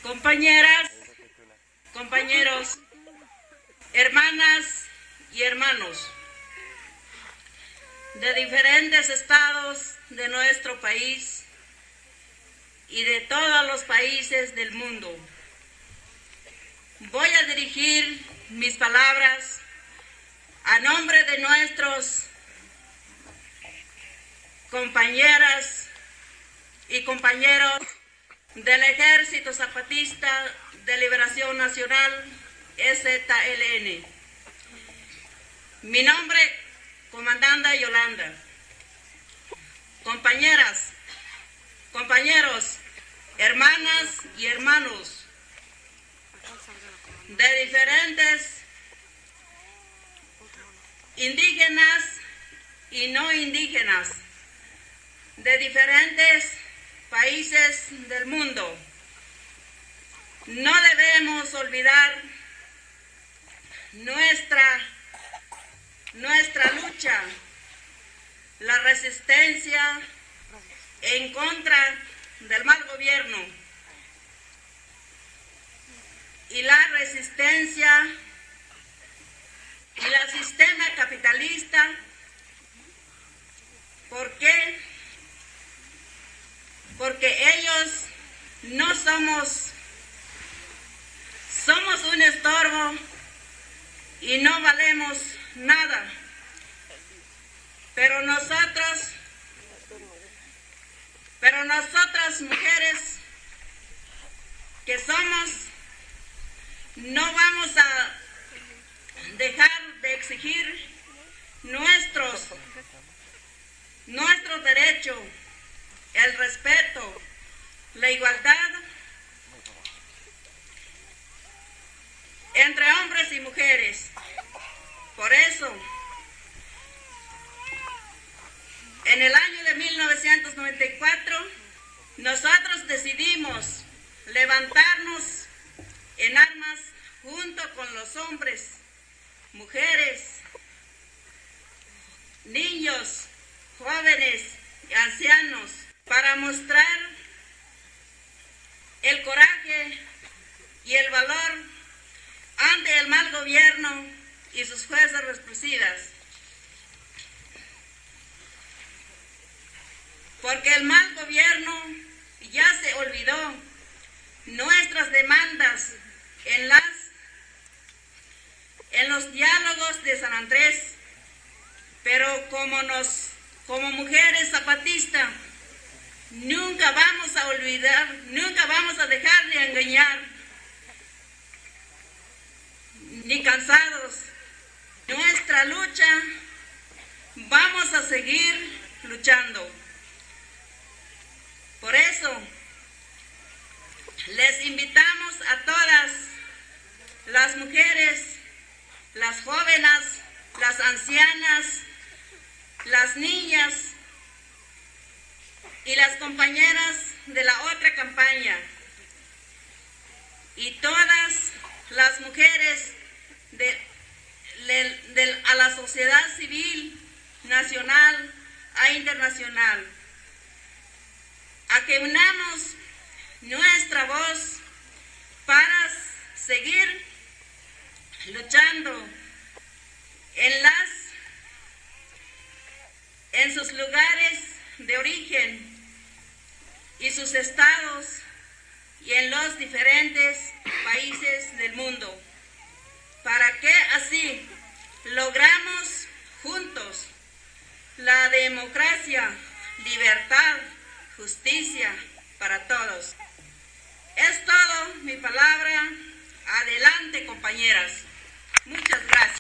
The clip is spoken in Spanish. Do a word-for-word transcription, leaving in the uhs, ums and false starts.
Compañeras, compañeros, hermanas y hermanos de diferentes estados de nuestro país y de todos los países del mundo. Voy a dirigir mis palabras a nombre de nuestros compañeras y compañeros del Ejército Zapatista de Liberación Nacional, E Z L N. Mi nombre, Comandante Yolanda. Compañeras, compañeros, hermanas y hermanos de diferentes indígenas y no indígenas, de diferentes países del mundo. No debemos olvidar nuestra, nuestra lucha, la resistencia en contra del mal gobierno y la resistencia y el sistema capitalista. ¿Por qué? Porque ellos no somos, somos un estorbo y no valemos nada. Pero nosotros, pero nosotras mujeres que somos, no vamos a dejar de exigir nuestros, nuestro derecho, el respeto, la igualdad entre hombres y mujeres. Por eso, en el año de mil novecientos noventa y cuatro, nosotros decidimos levantarnos en armas junto con los hombres, mujeres, niños, jóvenes y ancianos, para mostrar el coraje y el valor ante el mal gobierno y sus fuerzas represivas. Porque el mal gobierno ya se olvidó nuestras demandas en las en los diálogos de San Andrés, pero como nos como mujeres zapatistas nunca vamos a olvidar, nunca vamos a dejar de engañar, ni cansados. Nuestra lucha, vamos a seguir luchando. Por eso, les invitamos a todas las mujeres, las jóvenes, las ancianas, las niñas y las compañeras de la otra campaña y todas las mujeres de, de, de, a la sociedad civil nacional e internacional, a que unamos nuestra voz para seguir luchando en las en sus lugares de origen y sus estados y en los diferentes países del mundo, para que así logramos juntos la democracia, libertad, justicia para todos. Es todo mi palabra. Adelante, compañeras. Muchas gracias.